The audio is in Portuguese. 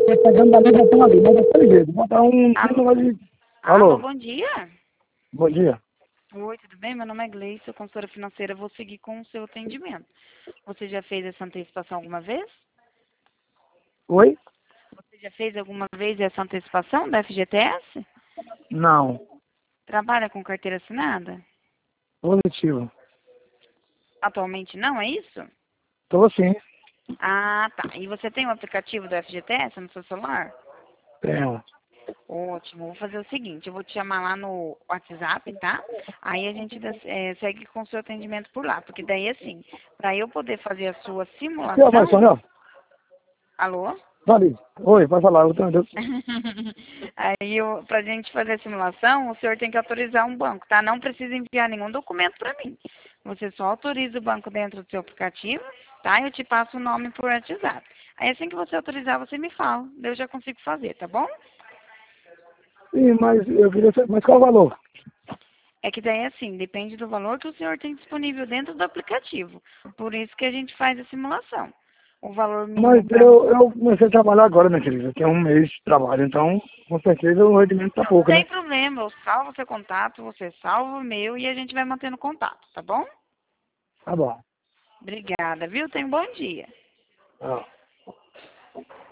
pegando da linha botão ali, mas daquele jeito. Botar um negócio de... Alô, Alô, bom dia. bom dia. Oi, tudo bem? Meu nome é Gleice, sou consultora financeira. Vou seguir com o seu atendimento. Você já fez essa antecipação alguma vez? Oi? Você já fez alguma vez essa antecipação da FGTS? Não. Trabalha com carteira assinada? Positivo. Atualmente não, é isso? Tô sim. Ah, tá. E você tem o aplicativo do FGTS no seu celular? Tenho. Ótimo. Vou fazer o seguinte, eu vou te chamar lá no WhatsApp, tá? Aí a gente segue com o seu atendimento por lá. Porque daí, assim, para eu poder fazer a sua Aqui, ó, mais simulação... Sônia. Alô? Vale. Oi, pode falar. Eu tô... Aí, pra gente fazer a simulação, o senhor tem que autorizar um banco, tá? Não precisa enviar nenhum documento para mim. Você só autoriza o banco dentro do seu aplicativo, tá? Eu te passo o nome por WhatsApp. Aí, assim que você autorizar, você me fala. Eu já consigo fazer, tá bom? Sim, mas eu queria saber... Mas qual o valor? É que daí, assim, depende do valor que o senhor tem disponível dentro do aplicativo. Por isso que a gente faz a simulação. O valor Mas mínimo para... eu comecei a trabalhar agora, minha querida. Tem um mês de trabalho, então, com certeza, o rendimento tá pouco, né? Sem problema, eu salvo seu contato, você salva o meu e a gente vai mantendo contato, tá bom? Tá bom. Obrigada, viu? Tenha um bom dia. Tá.